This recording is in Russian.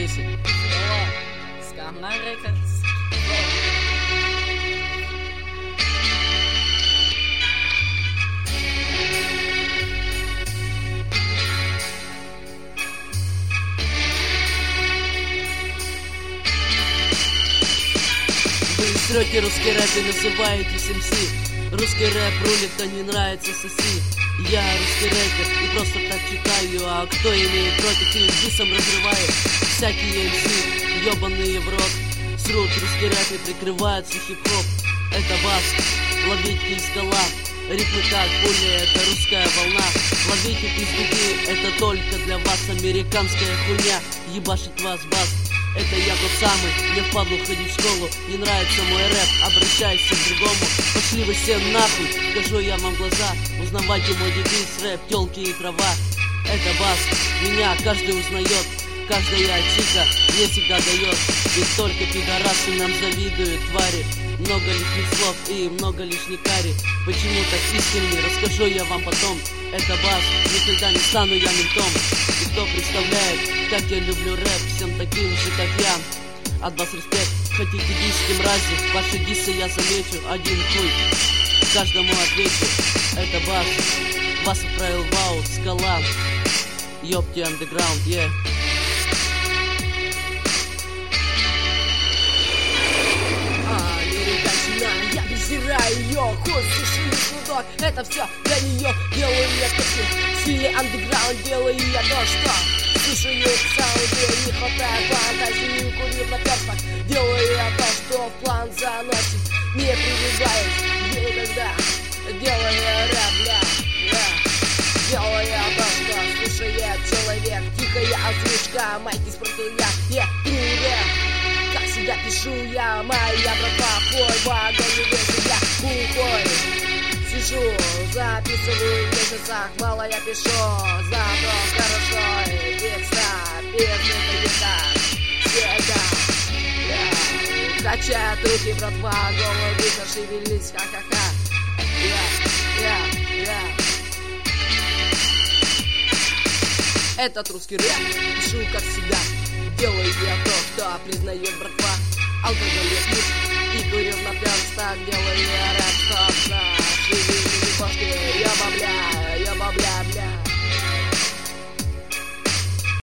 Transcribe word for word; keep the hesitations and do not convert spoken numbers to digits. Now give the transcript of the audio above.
десять. Скамна Рекордс. Вы срете русский рэп и называетесь эм си. Русский рэп рулит, кто не нравится, соси. Я русский рэпер и просто так читаю. А кто имеет против, их дисом разрываю. Всякие эм си, ебаные в рот, срут русский рэп и прикрываются хип-хоп. Это вас, ловите из скала. Ритмы как пули, это русская волна. Ловите пиздюки, это только для вас. Американская хуйня, ебашит вас бас. Это я тот самый, мне впадло ходить в школу. Не нравится мой рэп, обращайся к другому. Пошли вы все нахуй, скажу я вам в глаза. Узнавайте мой девиз, рэп, тёлки и трава. Это бас, меня каждый узнает. Каждая чика мне всегда дает. Ведь только пидорасы нам завидуют, твари. Много лишних слов и много лишней кари. Почему так искренне, расскажу я вам потом. Это бас, никогда не стану я ментом. И кто представляет, как я люблю рэп, всем таким же, как я. От вас респект, хотите десять мрази. Ваши дисы я замечу, один хуй каждому отвечу. Это бас, вас отправил в аут, скала. Ёпти, андеграунд, yeah. Я презираю ее, хуй, суши, судок. Это все для нее, делаю я песню. В стиле андеграунд делаю я то, что слушаю саунды, не хватает фантазии, курю на перстах. Делаю я то, что в план заносит. Не прерываюсь никогда, делаю рэп, бля, бля. Делаю я то, что слушает человек. Тихая озвучка, майки спорту я, я, true rap. Как всегда пишу я, моя братва, твой вагон весь я бухой. Сижу, записываю в месяцах, мало я пишу, зато хорошо и текста, песни это так, всегда. Yeah. Качают руки, братва, головы зашевелись, ха-ха-ха. Yeah, yeah, yeah. Этот русский рэп, пишу как всегда. Делаю я то, что признает братва. Алкоголь я пью и курю на перстах. Делаю я рэп, что